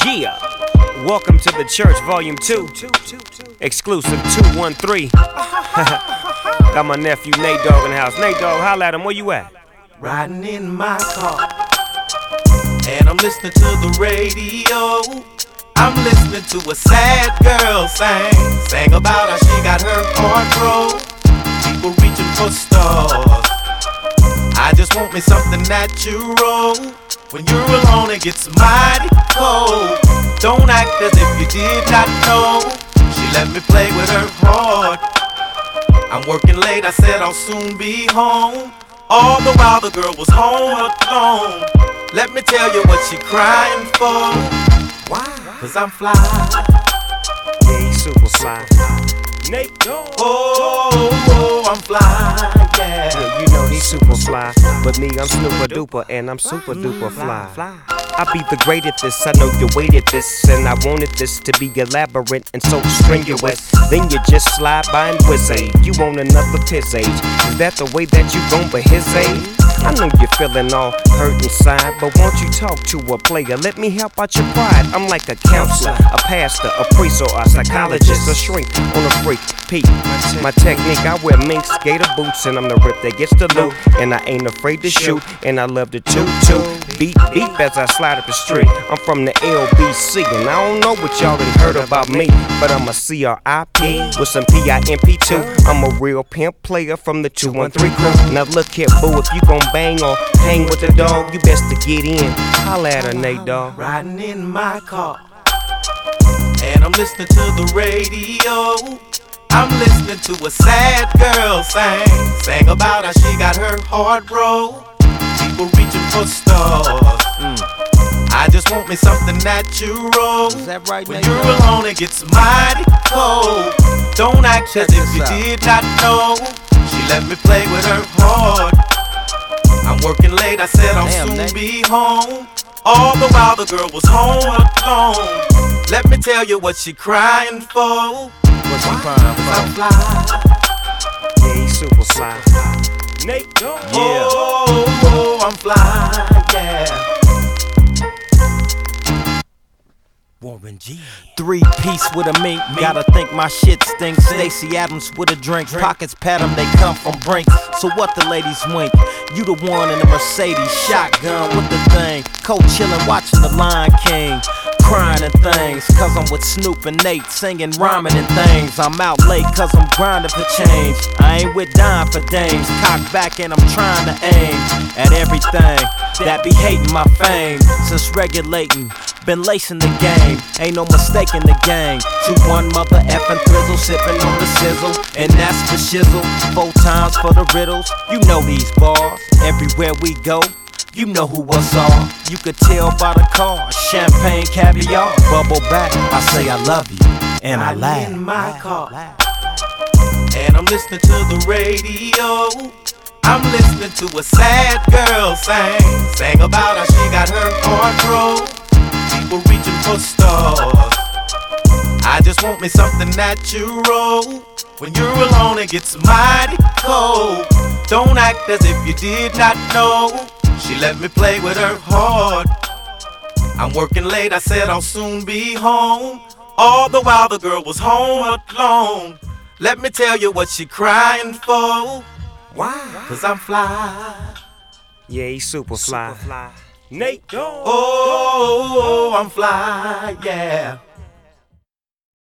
Yeah, welcome to the church, volume 2, exclusive 213. Got my nephew Nate Dogg in the house. Nate Dogg, holla at him, where you at? Riding in my car, and I'm listening to the radio. I'm listening to a sad girl sing about how she got her heart broke. People reaching for stars. I just want me something natural. When you're alone it gets mighty cold. Don't act as if you did not know. She let me play with her heart. I'm working late, I said I'll soon be home. All the while the girl was home alone. Let me tell you what she crying for. Why? Cause I'm fly. Yeah, he's super fly. Nate Dogg. Oh, I'm fly, yeah. Yeah, you know he's super fly. But me, I'm super duper, and I'm super duper fly. I be the great at this, I know you waited this, and I wanted this to be elaborate and so strenuous. Then you just slide by and whiz you want another piss age. Is that the way that you gon' be his age? I know you're feeling all hurt inside, but won't you talk to a player? Let me help out your pride. I'm like a counselor, a pastor, a priest, or a psychologist, a shrink on a freak. Pete, my technique, I wear mink skater boots, and I'm the rip that gets the loot. And I ain't afraid to shoot, and I love to toot. Beep, beep as I slide up the street. I'm from the LBC, and I don't know what y'all done heard about me, but I'm a CRIP with some PIMP too. I'm a real pimp player from the 213 crew. Now look here, boo, if you gon' bang or hang with the dog, you best to get in. Holla at her, Nate Dogg. Riding in my car, and I'm listening to the radio. I'm listening to a sad girl sing about how she got her heart broke. People reaching for stars. I just want me something natural. Is that right, when Nate you're Dogg? alone it gets mighty cold. Don't act as if you did not know. She let me play with her heart. I'm working late, I said I'll soon be home. All the while the girl was home alone. Let me tell you what she crying for. What you crying for? I'm fly. Yeah, he's super fly. Nate Dogg. Yeah. Oh, I'm fly, yeah. Warren G. 3-piece with a mink, gotta think my shit stinks. Stacey Adams with a drink, pockets pat 'em, they come from Brinks. So what the ladies wink? You the one in the Mercedes, shotgun with the thing. Co-chillin', watching the Lion King. Crying and things, cause I'm with Snoop and Nate, singing, rhyming and things. I'm out late cause I'm grinding for change. I ain't with dying for dames. Cock back and I'm trying to aim at everything that be hating my fame. Since regulating, been lacing the game, ain't no mistake in the gang. 2-1 mother effing thrizzle, sipping on the sizzle, and that's the shizzle. 4 times for the riddles, you know these bars. Everywhere we go, you know who was on. You could tell by the car, champagne, caviar, bubble back. I say I love you, and I laugh. In my car, and I'm listening to the radio. I'm listening to a sad girl sing about how she got her heart broke. People reaching for stars. I just want me something natural. When you're alone it gets mighty cold. Don't act as if you did not know. She let me play with her heart. I'm working late, I said I'll soon be home. All the while the girl was home alone. Let me tell you what she crying for. Why? Cause I'm fly. Yeah, he's super fly. Nate Dogg. Oh, I'm fly, yeah.